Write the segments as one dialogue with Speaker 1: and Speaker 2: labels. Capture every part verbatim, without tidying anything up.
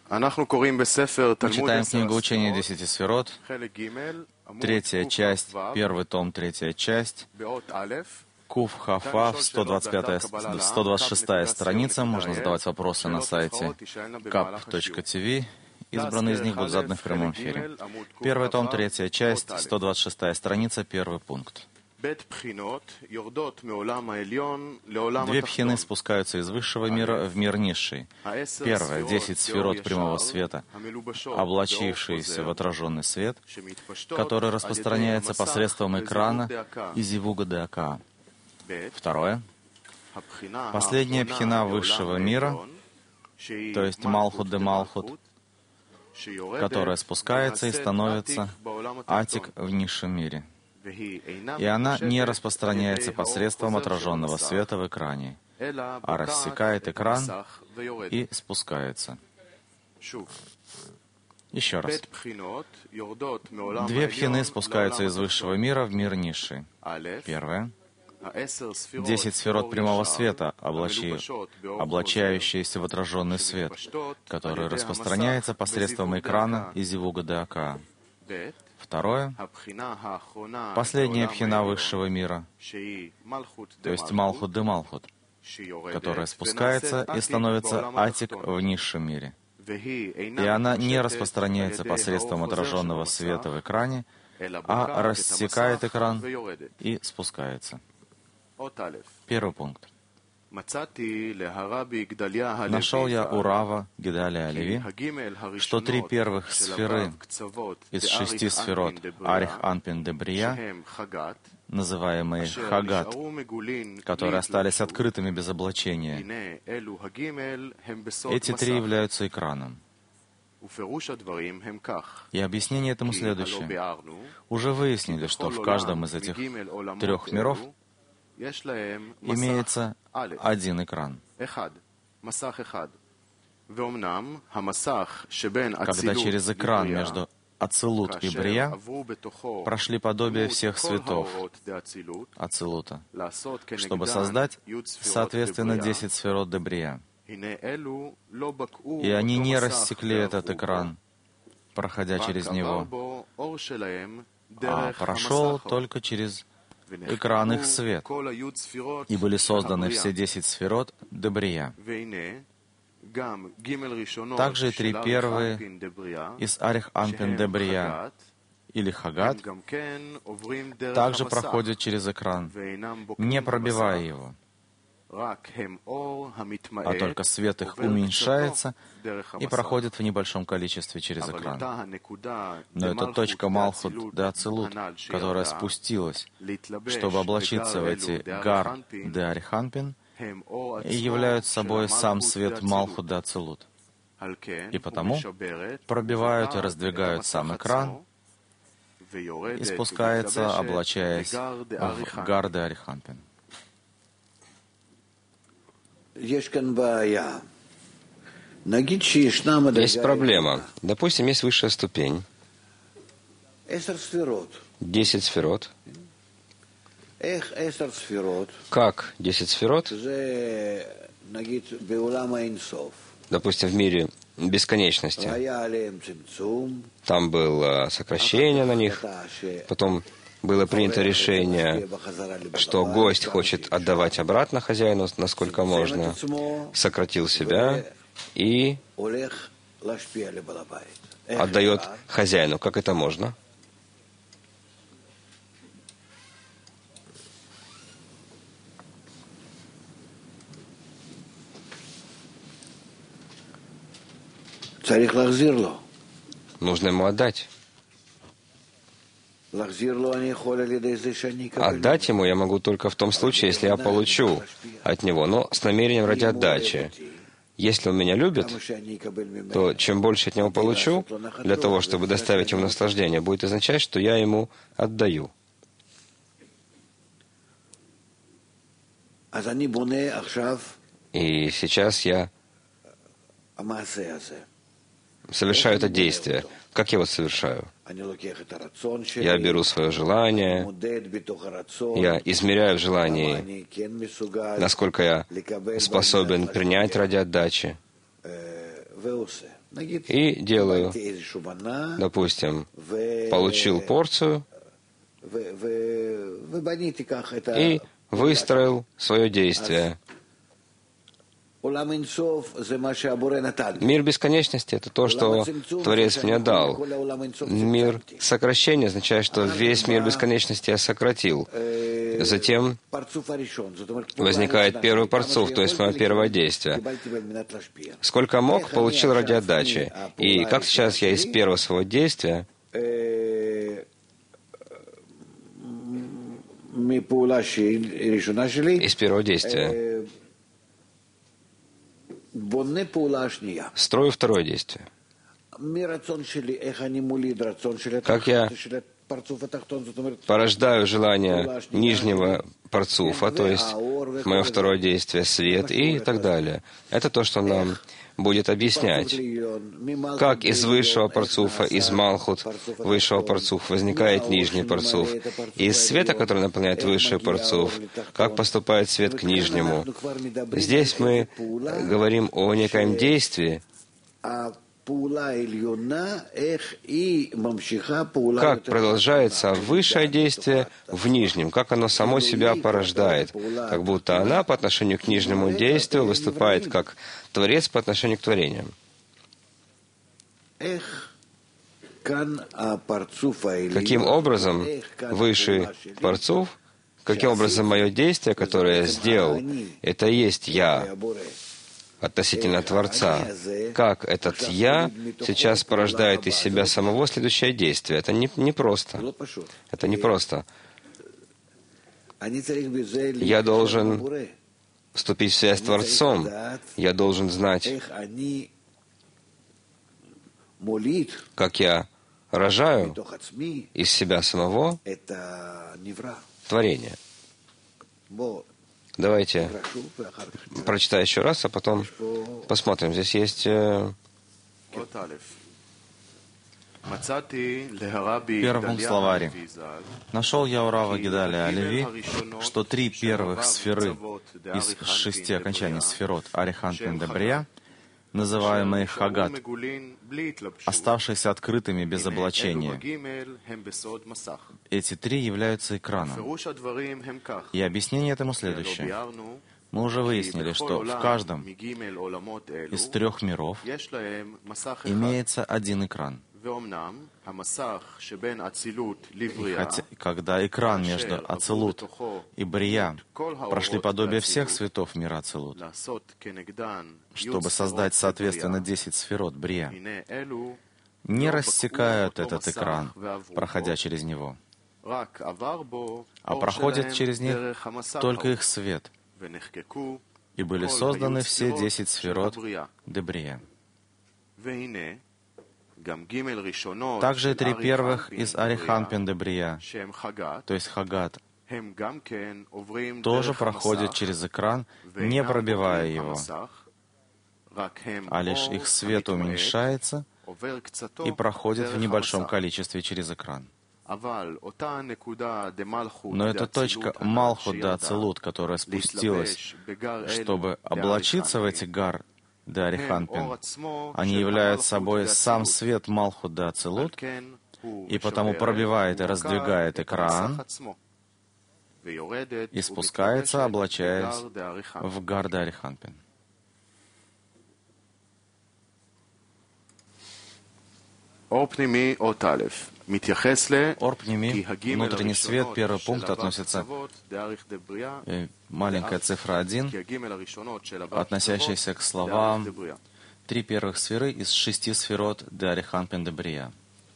Speaker 1: Мы читаем книгу учения десяти сферот, третья часть, первый том, третья часть, Кув Хафав, сто двадцать пятая, сто двадцать шестая страница. Можно задавать вопросы на сайте кап точка ти ви. Избранные из них будут заданы в прямом эфире. Первый том, третья часть, сто двадцать шестая страница, первый пункт. Две пхины спускаются из высшего мира в мир низший. Первое — десять сферот прямого света, облачившиеся в отраженный свет, который распространяется посредством экрана и зивуга де Акаа. Второе — последняя пхина высшего мира, то есть Малхут де Малхут, которая спускается и становится атик в низшем мире. И она не распространяется посредством отраженного света в экране, а рассекает экран и спускается. Еще раз. Две пхины спускаются из высшего мира в мир низший. Первое — десять сферот прямого света, облачи... облачающиеся в отраженный свет, который распространяется посредством экрана и зивуга де Акаа. Второе — последняя пхина высшего мира, то есть Малхут де Малхут, которая спускается и становится атик в низшем мире. И она не распространяется посредством отраженного света в экране, а рассекает экран и спускается. Первый пункт. Нашел я у Рава Гедалия Леви, что три первых сферы из шести сферот Арих Анпин де Брия, называемые Хагат, которые остались открытыми без облачения, эти три являются экраном. И объяснение этому следующее. Уже выяснили, что в каждом из этих трех миров имеется один экран. Когда через экран между Ацилут и Брия прошли подобие всех светов Ацилута, чтобы создать, соответственно, десять сферот де Брия. И они не рассекли этот экран, проходя через него, а прошел только через экран их свет, и были созданы все десять сферот де Брия. Также и три первые из Арих Анпин де Брия или Хагат также проходят через экран, не пробивая его, а только свет их уменьшается и проходит в небольшом количестве через экран. Но это точка Малхут де Ацилут, которая спустилась, чтобы облачиться в эти Гар де Ариханпин, и являют собой сам свет Малхут де Ацилут. И потому пробивают и раздвигают сам экран и спускается, облачаясь в Гар де Ариханпин.
Speaker 2: Есть проблема. Допустим, есть высшая ступень. Десять сферот. Как десять сферот? Допустим, в мире бесконечности. Там было сокращение на них, потом было принято решение, что гость хочет отдавать обратно хозяину, насколько можно, сократил себя и отдает хозяину. Как это можно? Нужно ему отдать. Отдать ему я могу только в том случае, если я получу от него, но с намерением ради отдачи. Если он меня любит, то чем больше от него получу, для того, чтобы доставить ему наслаждение, будет означать, что я ему отдаю. И сейчас я совершаю это действие. Как я его совершаю? Я беру свое желание, я измеряю в желании, насколько я способен принять ради отдачи, и делаю. Допустим, получил порцию и выстроил свое действие. Мир бесконечности — это то, что Творец мне дал. Мир сокращения означает, что весь мир бесконечности я сократил. Затем возникает первый парцуф, то есть мое первое действие. Сколько мог, получил ради отдачи. И как сейчас я из первого своего действия из первого действия строю второе действие. Как я порождаю желание нижнего парцуфа, то есть мое второе действие — свет и так далее. Это то, что нам будет объяснять, как из высшего парцуфа, из Малхут высшего парцуфа возникает нижний парцуф, и из света, который наполняет высший парцуф, как поступает свет к нижнему. Здесь мы говорим о некоем действии, как продолжается высшее действие в нижнем, как оно само себя порождает, как будто она по отношению к нижнему действию выступает как Творец по отношению к творениям. Каким образом высший парцуф, каким образом мое действие, которое я сделал, это и есть я относительно Творца. Как этот «я» сейчас порождает из себя самого следующее действие. Это не, не просто. Это не просто. Я должен вступить в связь с Творцом. Я должен знать, как я рожаю из себя самого творение. Давайте прочитаю еще раз, а потом посмотрим. Здесь есть... Э...
Speaker 1: В первом словаре. Нашел я у Рава Гедаля Алеви, что три первых сферы из шести окончаний сферот Арих Анпин де Брия, называемые Хагат, оставшиеся открытыми без облачения. Эти три являются экраном. И объяснение этому следующее. Мы уже выяснили, что в каждом из трех миров имеется один экран. И хотя, когда экран между Ацилут и Брия прошли подобие всех светов мира Ацилут, чтобы создать, соответственно, десять сферот Брия, не рассекают этот экран, проходя через него, а проходит через них только их свет, и были созданы все десять сферот де Брия. Также и три первых из Арих Анпин де Брия, то есть Хагат, тоже проходят через экран, не пробивая его, а лишь их свет уменьшается и проходит в небольшом количестве через экран. Но эта точка Малхут де Ацилут, которая спустилась, чтобы облачиться в эти гар де Арих Анпин, они являются собой сам свет Малхут де Ацилут, и потому пробивает и раздвигает экран и спускается, облачаясь в гар де Арих Анпин.
Speaker 3: Ор пними,
Speaker 1: внутренний свет, первый пункт относится э, маленькая цифра один, относящаяся к словам три первых сферы из шести сферот де Арих Анпин де Брия.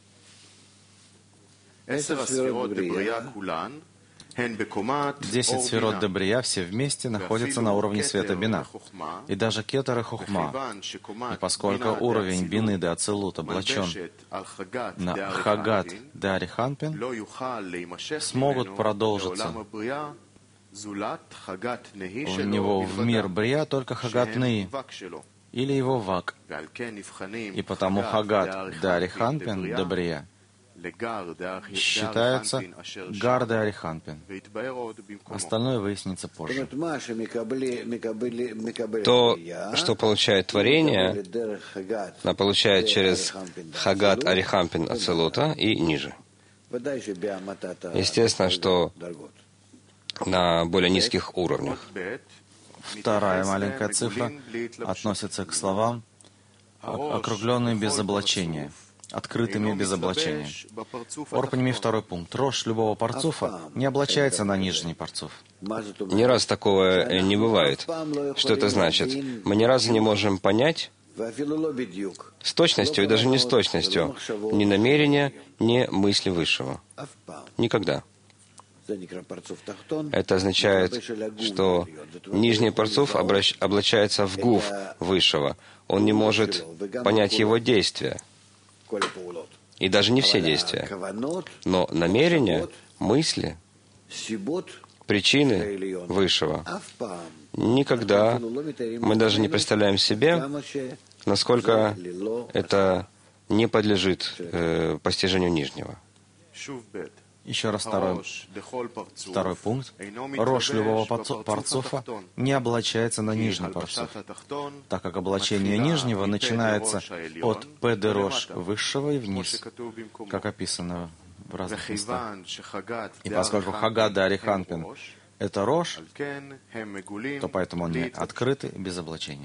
Speaker 1: Десять сферот де Брия все вместе находятся на уровне света Бина, и даже Кетер и Хохма. И поскольку уровень Бины де Ацилут облачен на Хагат де Арих Анпин, смогут продолжиться в него в мир Брия только Хагат Неи или его Вак. И потому Хагат де Арих Анпин де Брия считается Гарда Ариханпин. Остальное выяснится позже.
Speaker 2: То, что получает творение, она получает через Хагат Ариханпин Ацилута и ниже. Естественно, что на более низких уровнях.
Speaker 1: Вторая маленькая цифра относится к словам, округленные без облачения, открытыми без облачения. Ор, подними второй пункт. Рожь любого парцуфа не облачается на нижний парцуф.
Speaker 2: Ни разу такого не бывает. Что это значит? Мы ни разу не можем понять с точностью и даже не с точностью ни намерения, ни мысли Высшего. Никогда. Это означает, что нижний парцуф обращ... облачается в гуф Высшего. Он не может понять его действия. И даже не все действия. Но намерения, мысли, причины Высшего никогда мы даже не представляем себе, насколько это не подлежит э, постижению нижнего.
Speaker 1: Еще раз второй, второй пункт. Рожь любого парцуфа не облачается на нижний парцуф, так как облачение нижнего начинается от педы рожь высшего и вниз, как описано в разных местах. И поскольку Хагад да Ариханпин — это рожь, то поэтому они открыты без облачения.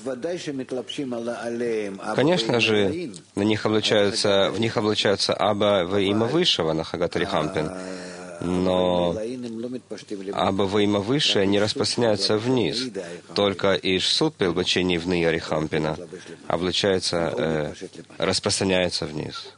Speaker 2: Конечно же, на них облачаются, в них облачаются Аба во имя Высшего на Хагат Ариханпин, но Аба во имя Высшее не распространяется вниз. Только Ишсуд при облачении в Ны Ариханпина облачается, э, распространяется вниз.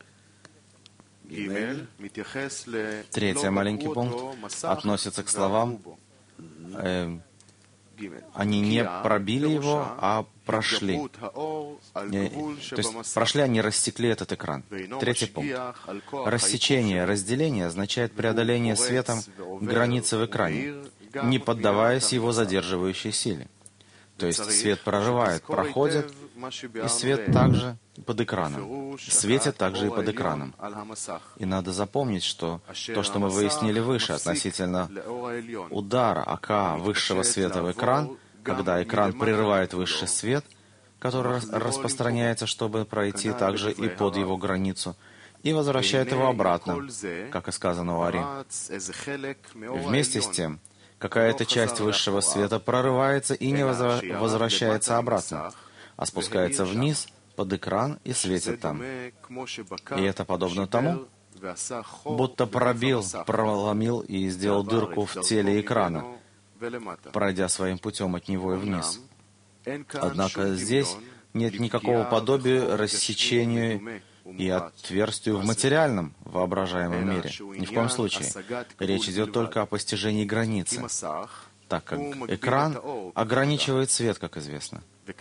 Speaker 1: Третий маленький пункт относится к словам, э, они не пробили его, а прошли. Не, то есть прошли, они рассекли этот экран. Третий пункт. Рассечение, разделение означает преодоление светом границы в экране, не поддаваясь его задерживающей силе. То есть свет прорывает, проходит, и свет также под экраном. Светит также и под экраном. И надо запомнить, что то, что мы выяснили выше относительно удара ока высшего света в экран, когда экран прерывает высший свет, который распространяется, чтобы пройти также и под его границу, и возвращает его обратно, как и сказано у Ари. Вместе с тем, какая-то часть высшего света прорывается и не возвращается обратно, а спускается вниз под экран и светит там. И это подобно тому, будто пробил, проломил и сделал дырку в теле экрана, пройдя своим путем от него и вниз. Однако здесь нет никакого подобия рассечению и отверстию в материальном, воображаемом мире. Ни в коем случае. Речь идет только о постижении границы, так как экран ограничивает свет, как известно.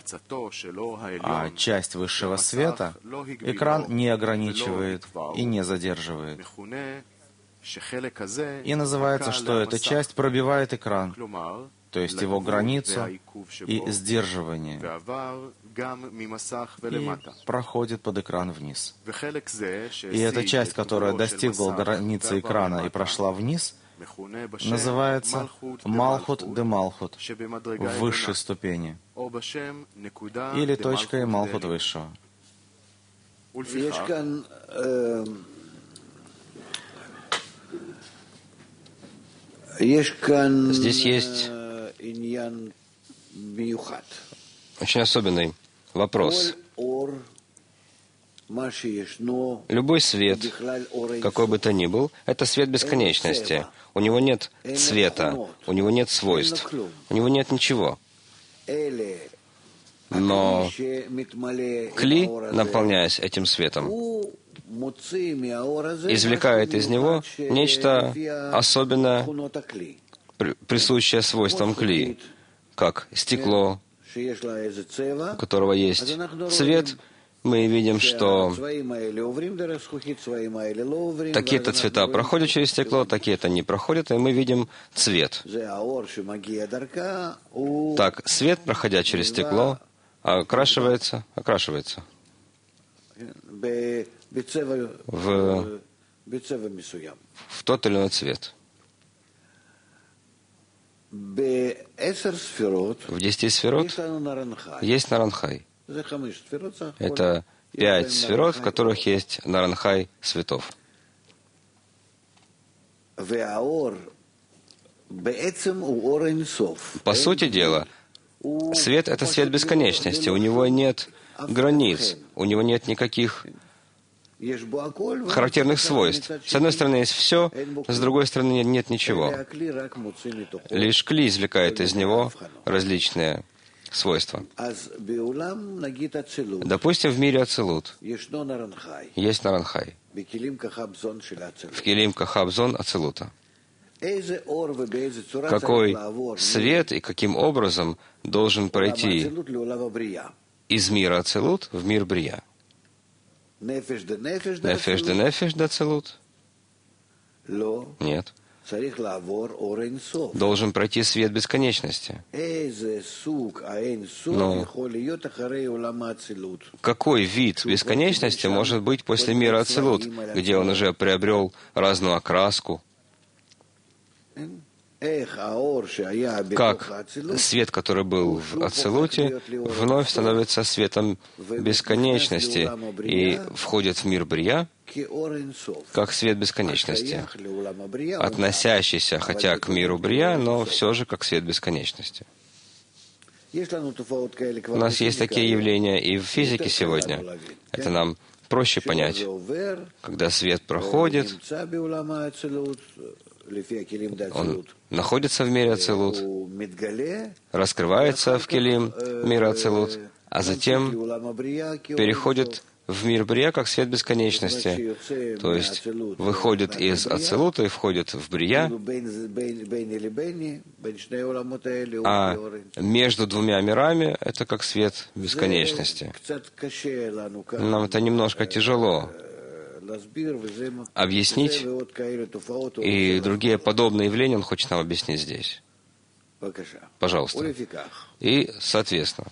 Speaker 1: А часть высшего света экран не ограничивает и не задерживает. И называется, что эта часть пробивает экран, то есть его границу и сдерживание, и проходит под экран вниз. И эта часть, которая достигла границы экрана и прошла вниз, называется Малхут де Малхут в высшей ступени, или точкой Малхут высшего.
Speaker 2: Здесь есть очень особенный вопрос. Любой свет, какой бы то ни был, это свет бесконечности. У него нет цвета, у него нет свойств, у него нет ничего. Но Кли, наполняясь этим светом, извлекает из него нечто особенное, присущее свойствам Кли, как стекло, у которого есть цвет. Мы видим, что такие-то цвета проходят через стекло, такие-то не проходят, и мы видим цвет. Так, свет, проходя через стекло, окрашивается, окрашивается в в тот или иной цвет. В десяти сферот есть Наранхай. Это пять сферот, в которых есть Наранхай светов. По сути дела, свет — это свет бесконечности. У него нет границ, у него нет никаких характерных свойств. С одной стороны есть все, с другой стороны нет ничего. Лишь кли извлекает из него различные свойства. Допустим, в мире Ацилут есть Наранхай. В Келим Кахабзон Ацилута. Какой свет и каким образом должен пройти из мира Ацилут в мир Брия? Нефеш де нефеш де Ацилут? Нет. Должен пройти свет бесконечности. Но какой вид бесконечности может быть после мира Ацилут, где он уже приобрел разную окраску? Как свет, который был в Ацилуте, вновь становится светом бесконечности и входит в мир Брия, как свет бесконечности, относящийся хотя к миру Брия, но все же как свет бесконечности. У нас есть такие явления и в физике сегодня. Это нам проще понять. Когда свет проходит, он находится в мире Ацилут, раскрывается в Келим мира Ацилут, а затем переходит в мир Брия как свет бесконечности. То есть выходит из Ацилута и входит в Брия, а между двумя мирами это как свет бесконечности. Нам это немножко тяжело объяснить, и другие подобные явления он хочет нам объяснить здесь. Пожалуйста. И, соответственно,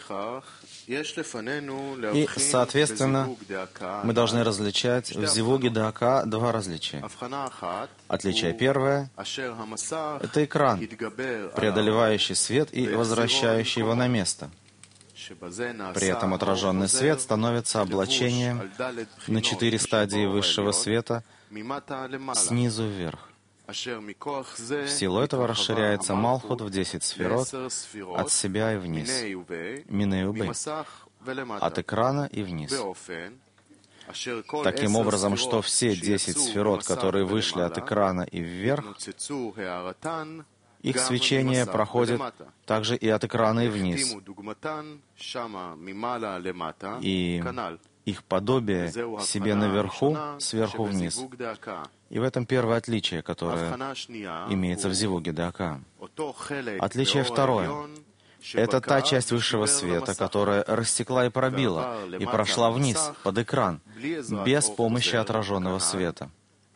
Speaker 1: И, соответственно, мы должны различать в Зивуге Даака два различия. Отличие первое — это экран, преодолевающий свет и возвращающий его на место. При этом отраженный свет становится облачением на четыре стадии высшего света снизу вверх. В силу этого расширяется Малхут в десять сферот от себя и вниз, Миней Убей, от экрана и вниз. Таким образом, что все десять сферот, которые вышли от экрана и вверх, их свечение проходит также и от экрана и вниз. И их подобие себе наверху, сверху вниз. И в этом первое отличие, которое имеется в Зивуге Даака. Отличие второе — это та часть высшего света, которая рассекла и пробила, и прошла вниз, под экран, без помощи отраженного света,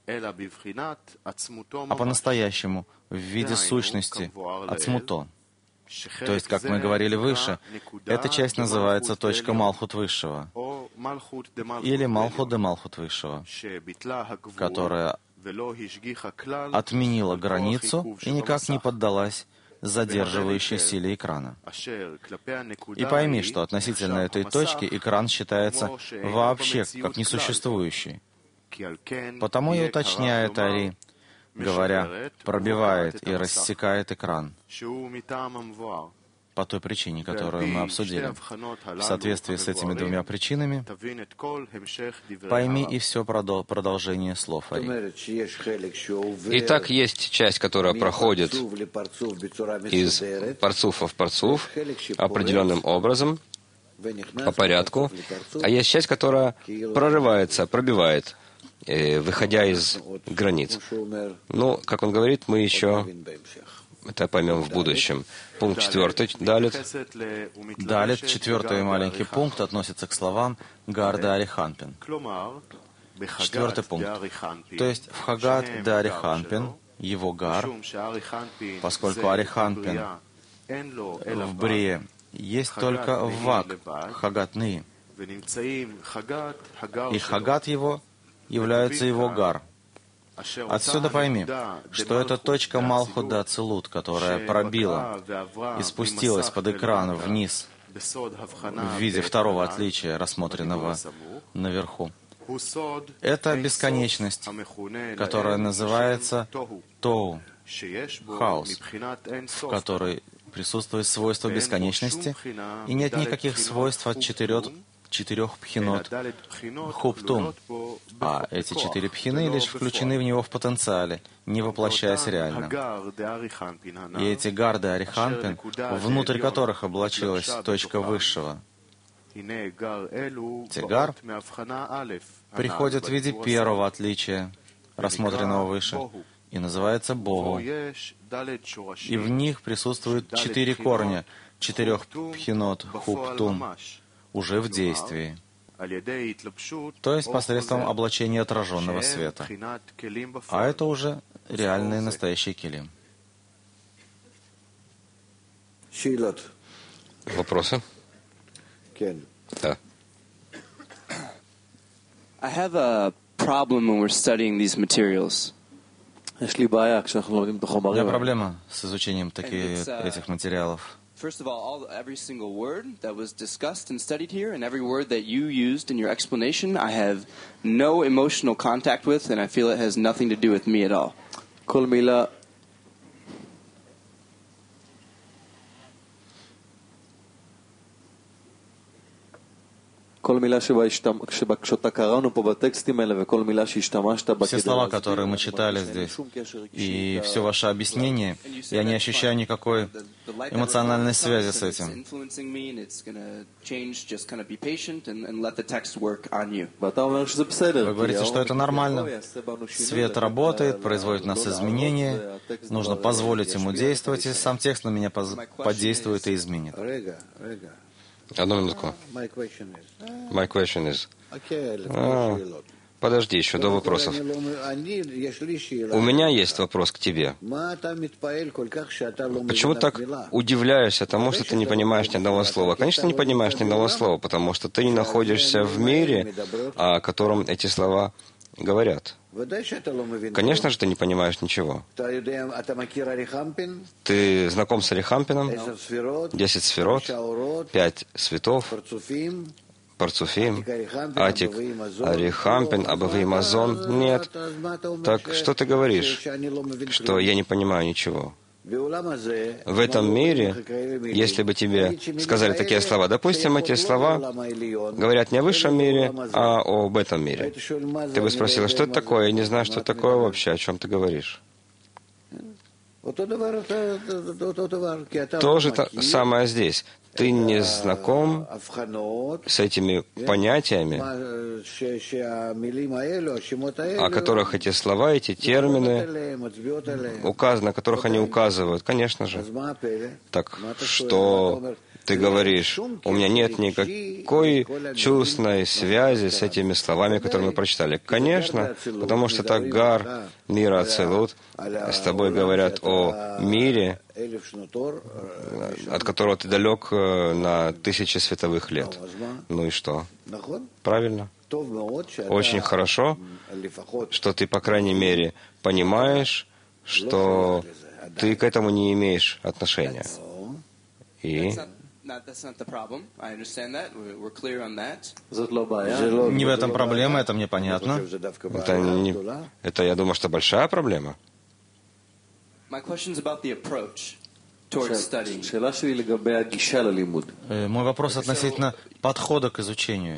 Speaker 1: а по-настоящему в виде сущности ацмуто. То есть, как мы говорили выше, эта часть называется точка Малхут Высшего, или Малхут де Малхут Высшего, которая отменила границу и никак не поддалась задерживающей силе экрана. И пойми, что относительно этой точки экран считается вообще как несуществующий. Потому и уточняет Ари, говоря, пробивает и рассекает экран, по той причине, которую мы обсудили. В соответствии с этими двумя причинами, пойми и все продолжение слов Ари.
Speaker 2: Итак, есть часть, которая проходит из парцуфа в парцуф определенным образом, по порядку, а есть часть, которая прорывается, пробивает, выходя из границ. Ну, как он говорит, мы еще это поймем в будущем. Пункт четвертый, Далит.
Speaker 1: Далит, четвертый маленький пункт, относится к словам Гарда Ариханпин. Четвертый пункт. То есть в Хагат де Ариханпин, его Гар, поскольку Ариханпин в Брие есть только Вак, Хагат Ны. И Хагат его является его Гар. Отсюда пойми, что это точка Малхут де Ацилут, которая пробила и спустилась под экран вниз в виде второго отличия, рассмотренного наверху. Это бесконечность, которая называется Тоу, хаос, в которой присутствует свойство бесконечности, и нет никаких свойств от четырех, четырех пхинот хуптум, а эти четыре пхины лишь включены в него в потенциале, не воплощаясь реально. И эти гарды Ариханпин, внутрь которых облачилась точка высшего, Тегар, приходят в виде первого отличия, рассмотренного выше, и называется Богу. И в них присутствуют четыре корня, четырех пхинот хуптум, уже в действии, то есть посредством облачения отраженного света. А это уже реальные настоящие килим.
Speaker 2: Вопросы? Да.
Speaker 4: I have a problem when we're studying these materials.
Speaker 1: У меня проблема с изучением таких, этих материалов.
Speaker 4: First of all, all, every single word that was discussed and studied here, and every word that you used in your explanation, I have no emotional contact with, and I feel it has nothing to do with me at all.
Speaker 5: כל מילה כל מילה שאתה קראנו פה בטקסטים האלה וכל מילה שהשתמשת בה
Speaker 1: все слова, которые мы читали здесь, и все ваше объяснение, я не ощущаю никакой эмоциональной связи с этим. Вы говорите, что это нормально. Свет работает, производит у нас изменения, нужно позволить ему действовать, и сам текст на меня подействует и изменит.
Speaker 2: Одну минутку. My question is... А, подожди, еще до вопросов. У меня есть вопрос к тебе. Почему так удивляешься тому, что ты не понимаешь ни одного слова? Конечно, не понимаешь ни одного слова, потому что ты не находишься в мире, о котором эти слова говорят. Конечно же, ты не понимаешь ничего. Ты знаком с Арихампином? Десять сферот, пять светов, Парцуфим, Атик, Арихампин, Абавы, Мазон. Нет. Так что ты говоришь? Что я не понимаю ничего. В этом мире, если бы тебе сказали такие слова, допустим, эти слова говорят не о высшем мире, а об этом мире, ты бы спросила, что это такое? Я не знаю, что это такое вообще, о чем ты говоришь. То же самое здесь. Ты не знаком с этими понятиями, о которых эти слова, эти термины указаны, на которых они указывают. Конечно же. Так что ты говоришь, у меня нет никакой чувственной связи с этими словами, которые мы прочитали. Конечно, потому что так Гар, Мира, Ацилут с тобой говорят о мире, от которого ты далек на тысячи световых лет. Ну и что? Правильно? Очень хорошо, что ты, по крайней мере, понимаешь, что ты к этому не имеешь отношения. И...
Speaker 1: Не в этом проблема, это мне понятно.
Speaker 2: Это, не, это, я думаю, что большая проблема.
Speaker 1: Мой вопрос относительно подхода к изучению.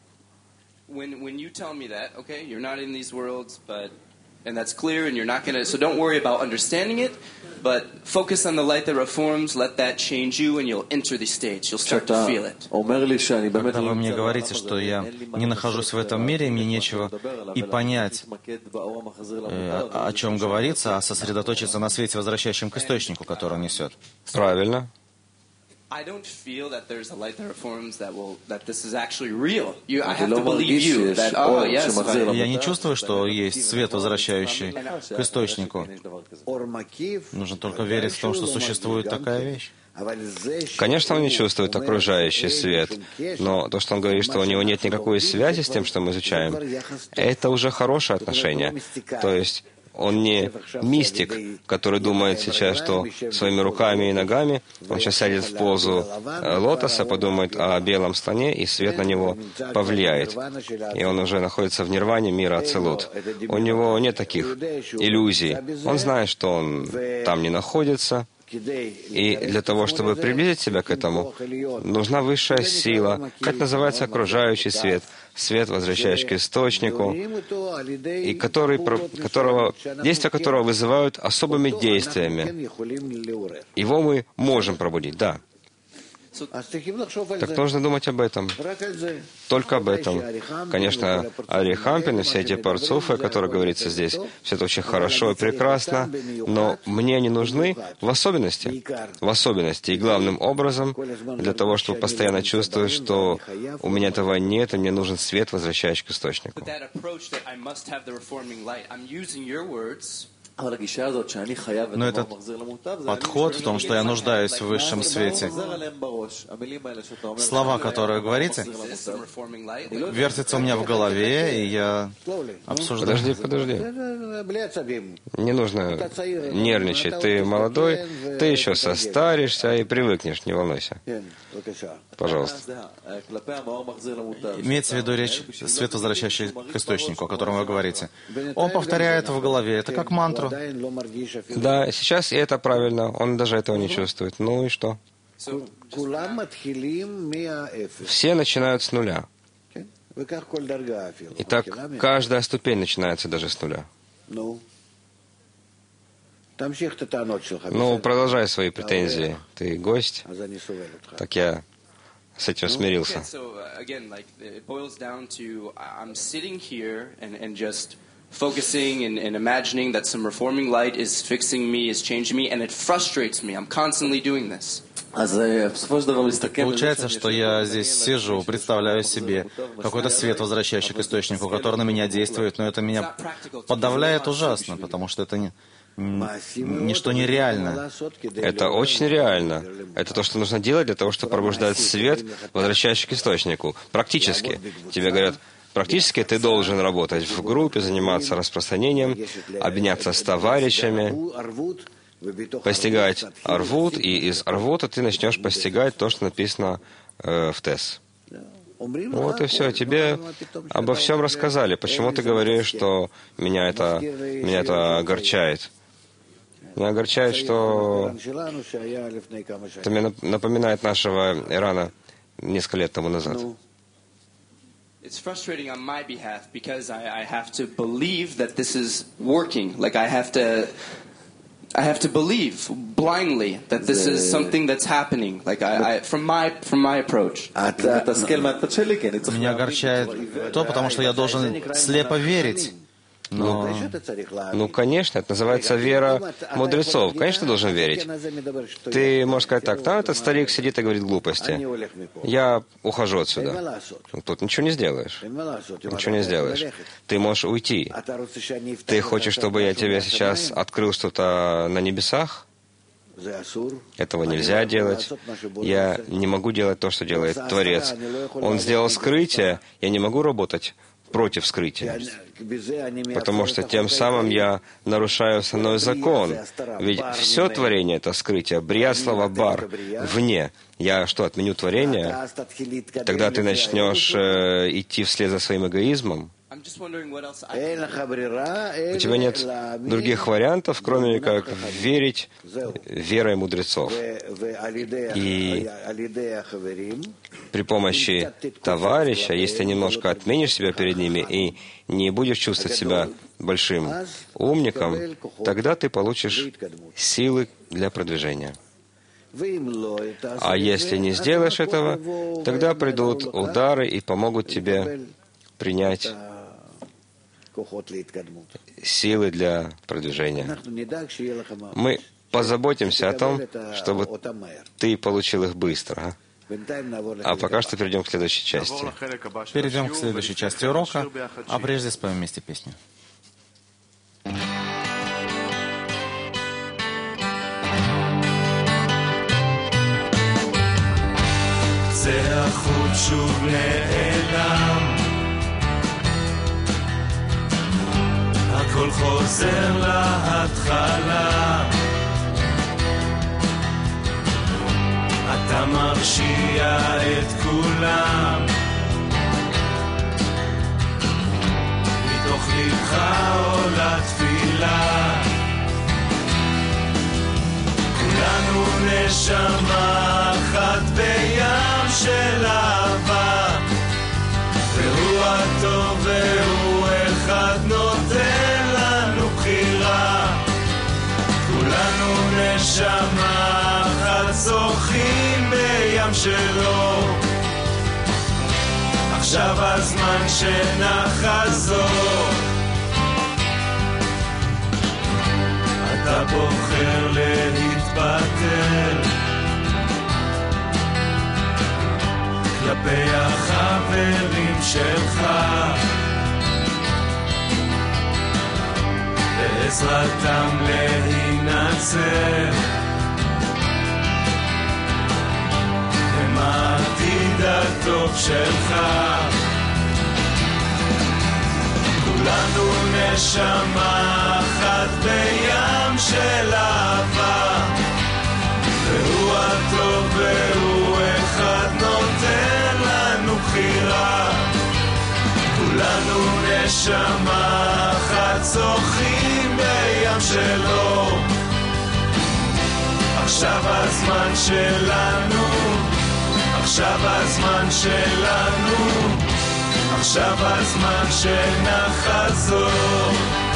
Speaker 4: And that's clear, and you're not going to, so don't worry about understanding it, but focus on the light that reforms, let that change you, and you'll enter the stage, you'll start to feel it.
Speaker 1: Когда вы мне говорите, что я не нахожусь в этом мире, мне нечего и понять, э, о чем говорится, а сосредоточиться на свете, возвращающем к источнику, который он несет.
Speaker 2: Правильно.
Speaker 4: I don't feel that there's a light that reforms that will that this is actually real. You, I have to believe you that oh yes.
Speaker 1: Я не чувствую, что есть свет, возвращающий к источнику. Нужно только верить в том, что существует такая вещь.
Speaker 2: Конечно, он не чувствует окружающий свет, но то, что он говорит, что у него нет никакой связи с тем, что мы изучаем, это уже хорошее отношение. То есть он не мистик, который думает сейчас, что своими руками и ногами он сейчас сядет в позу лотоса, подумает о белом слоне, и свет на него повлияет. И он уже находится в нирване мира Ацилут. У него нет таких иллюзий. Он знает, что он там не находится. И для того, чтобы приблизить себя к этому, нужна высшая сила. Как называется окружающий свет? Свет, возвращающий к источнику, и который, которого, действия которого вызывают особыми действиями. Его мы можем пробудить, да. Так нужно думать об этом. Только об этом. Конечно, Арих Ампин и все эти парцуфы, о которых говорится здесь, все это очень хорошо и прекрасно, но мне они нужны в особенности. В особенности и главным образом для того, чтобы постоянно чувствовать, что у меня этого нет, и мне нужен свет, возвращающий к источнику.
Speaker 1: Но этот подход в том, что я нуждаюсь в высшем свете, слова, которые говорите, вертятся у меня в голове, и я обсуждаю.
Speaker 2: Подожди, подожди. Не нужно нервничать. Ты молодой, ты еще состаришься и привыкнешь, не волнуйся. Пожалуйста.
Speaker 1: Имеется в виду речь свет, возвращающий к источнику, о котором вы говорите. Он повторяет в голове, это как мантру.
Speaker 2: Да, сейчас и это правильно. Он даже этого не чувствует. Ну и что? Все начинают с нуля. И так каждая ступень начинается даже с нуля. Ну, продолжай свои претензии. Ты гость, так я с этим смирился.
Speaker 4: Focusing and, and imagining that some reforming light is fixing me, is changing me, and it frustrates me. I'm constantly doing this.
Speaker 1: Получается, что я здесь сижу, представляю себе какой-то свет, возвращающий к источнику, который на меня действует, но это меня подавляет ужасно, потому что это не, ничто нереально.
Speaker 2: Это очень реально. Это то, что нужно делать для того, чтобы пробуждать свет, возвращающий к источнику. Практически. Тебе говорят, практически ты должен работать в группе, заниматься распространением, обменяться с товарищами, постигать арвут, и из арвута ты начнешь постигать то, что написано э, в ТЭС. Вот и все. Тебе обо всем рассказали. Почему ты говоришь, что меня это, меня это огорчает? Меня огорчает, что это мне напоминает нашего Ирана несколько лет тому назад.
Speaker 4: It's frustrating on my behalf because I, I have to believe that this is working. Like I have to, I have to believe blindly that this is something that's happening. Like I, I from my from my approach.
Speaker 1: Меня огорчает то, потому что я должен слепо верить. Но...
Speaker 2: Ну, конечно, это называется вера мудрецов. Конечно, ты должен верить. Ты можешь сказать так, там этот старик сидит и говорит глупости. Я ухожу отсюда. Тут ничего не сделаешь. Ничего не сделаешь. Ты можешь уйти. Ты хочешь, чтобы я тебе сейчас открыл что-то на небесах? Этого нельзя делать. Я не могу делать то, что делает Творец. Он сделал скрытие, я не могу работать против скрытия. Потому что тем самым я нарушаю основной закон. Ведь все творение — это скрытие. Брия слова бар, вне. Я что, отменю творение? Тогда ты начнешь э, идти вслед за своим эгоизмом. У тебя нет других вариантов, кроме как верить верой мудрецов. И при помощи товарища, если ты немножко отменишь себя перед ними и не будешь чувствовать себя большим умником, тогда ты получишь силы для продвижения. А если не сделаешь этого, тогда придут удары и помогут тебе принять силы для продвижения. Мы позаботимся о том, чтобы ты получил их быстро. А пока что перейдем к следующей части.
Speaker 1: Перейдем к следующей части урока, а прежде споем вместе песню.
Speaker 6: זה החוט שוב נעלם, הכל חוזר להתחלה. אתה מרשיע את כולם, מתוך לבך עולה תפילה. כולנו נשמה אחת בים של אהבה, והוא הטוב והוא אחד נותן לנו בחירה. כולנו נשמה אחת שוחים בים שלו, עכשיו הזמן שנחזור. אתה בוחר להתפטר כלפי החברים שלך, בעזרתם להינצר. הם העתיד הטוב שלך. כולנו נשמה אחת בים של אהבה, והוא הטוב והוא אחד נותן לנו בחירה. כולנו נשמה אחת שוחים בים שלו, עכשיו הזמן שלנו, עכשיו הזמן שלנו, עכשיו הזמן שנחזור.